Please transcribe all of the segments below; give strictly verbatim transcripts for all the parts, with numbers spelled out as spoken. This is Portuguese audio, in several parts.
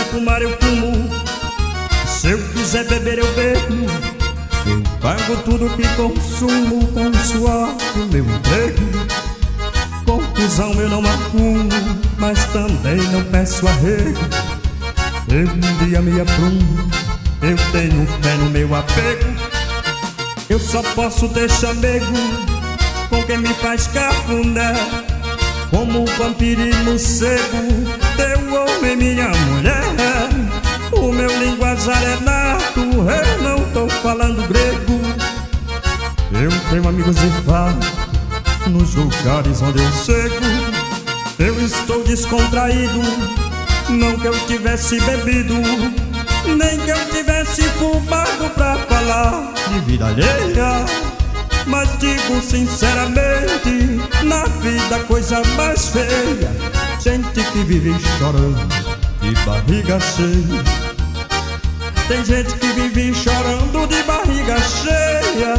fumar eu fumo, se eu quiser beber eu bebo. Eu pago tudo que consumo com o suor do meu emprego. Confusão eu não arrumo, mas também não peço arrego. Eu um dia me aprumo, eu tenho fé no meu apego. Eu só posso ter chamego com quem me faz cafuné, como vampiro e morcego, teu homem, minha mulher. O meu linguajar é nato, eu não tô falando grego. Eu tenho amigos de fato nos lugares onde eu chego. Eu estou descontraído, não que eu tivesse bebido, nem que eu tivesse fumado pra falar de vida alheia. Mas digo sinceramente, na vida a coisa mais feia, gente que vive chorando de barriga cheia. Tem gente que vive chorando de barriga cheia.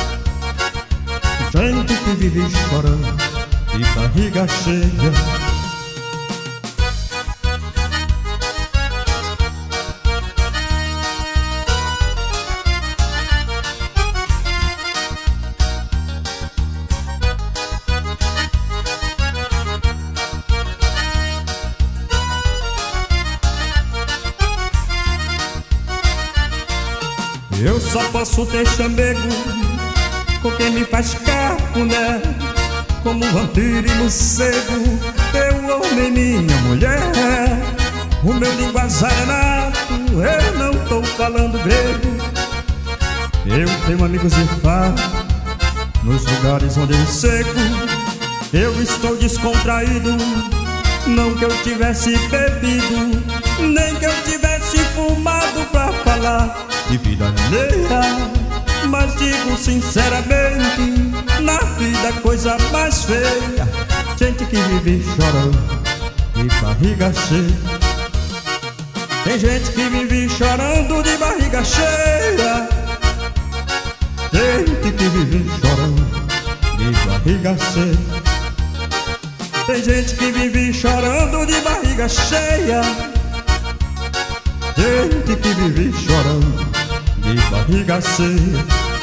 Gente que vive chorando de barriga cheia. Eu só posso ter chamego com quem me faz cafuné, como vampiro e morcego, teu homem, minha mulher. O meu linguajar é nato, eu não tô falando grego. Eu tenho amigos de fato nos lugares onde eu chego. Eu estou descontraído, não que eu tivesse bebido, nem que eu tivesse fumado pra falar de vida alheia. Mas digo sinceramente, na vida a coisa mais feia, gente que vive chorando de barriga cheia. Tem gente que vive chorando de barriga cheia. Gente que vive chorando de barriga cheia. Tem gente que vive chorando de barriga cheia. Gente que vive chorando de barriga cheia.